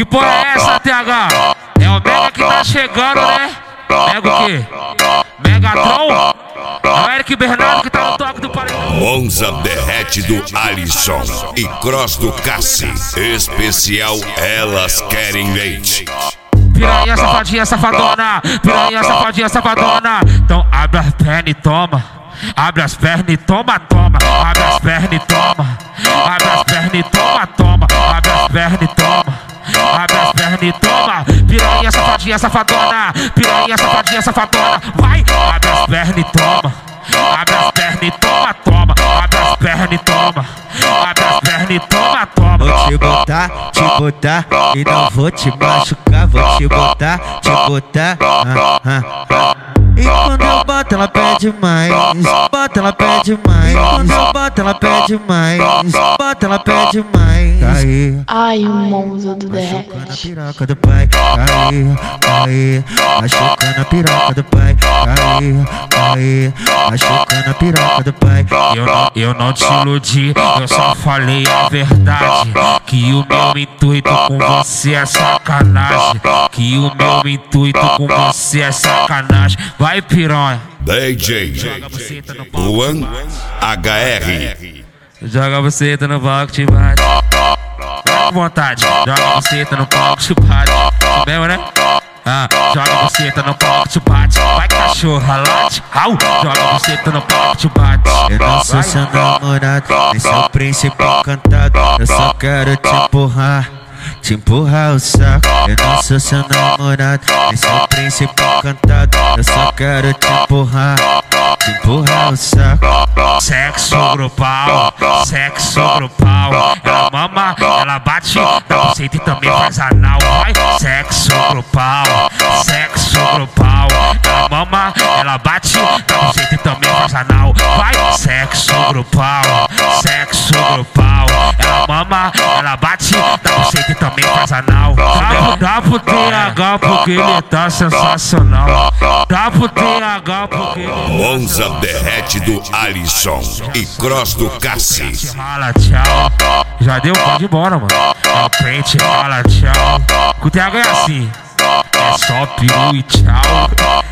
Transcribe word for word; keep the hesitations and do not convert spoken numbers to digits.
Que porra é essa, T H? É o Mega que tá chegando, né? Mega o quê? Megatron? É o Eric Bernardo que tá no toque do paredão. Monza derrete do Alisson e Cross do Cassi. Especial Elas Querem Leite. Piranha, safadinha, safadona. Piranha, safadinha, safadona. Então abre as pernas e toma. Abre as pernas e toma, toma. Abre as pernas e toma. Abre as pernas e toma, toma. Abre as pernas e toma. Abre as pernas e toma. Piranha, safadinha, safadona. Piranha, safadinha, safadona. Vai! Abre as pernas e toma. Abre as pernas e toma, toma. Abre as pernas e toma. Abre as pernas e toma, toma. Vou te botar, te botar e não vou te machucar. Vou te botar, te botar. Ah, ah, ah. E quando eu boto ela pede mais, bota ela pede mais. Quando eu boto ela pede mais, bota ela pede mais. Aí, Ai, o Monza do machucando a derrete. piroca do pai. Aí, aí, machucando a piroca do pai. Aí, aí, machucando a piroca do pai. Eu não, eu não te iludi, eu só falei a verdade. Que o meu intuito com você é sacanagem. Que o meu intuito com você é sacanagem. Vai, piranha. D J Luan H R. Joga você no palco, te bate. Vai com vontade. Joga você no palco, te bate. Isso mesmo, né? Ah, joga você no palco, te bate. Vai, cachorra, late. Au. Joga você no palco, te bate. Eu não sou seu namorado, nem seu príncipe encantado. Eu só quero te empurrar, te empurrar o saco. Eu não sou seu namorado, nem seu príncipe encantado. Eu só quero te empurrar, te empurrar o saco. Sexo grupal, sexo grupal. Ela mama, ela bate, dá buceta e também faz anal. Vai, sexo grupal, sexo grupal. Ela mama, ela bate, dá buceta e também faz anal. Vai, sexo grupal, sexo grupal. Ela mama, ela bate, dá buceta e também faz anal. Dá, dá pro T H porque ele tá sensacional. Dá pro T H porque ele Monza derrete do Alisson e Cross do Cassi. Fala tchau. Já deu? Pode ir embora, mano. É o pente, fala tchau. Com o T H é assim. É só peru e tchau.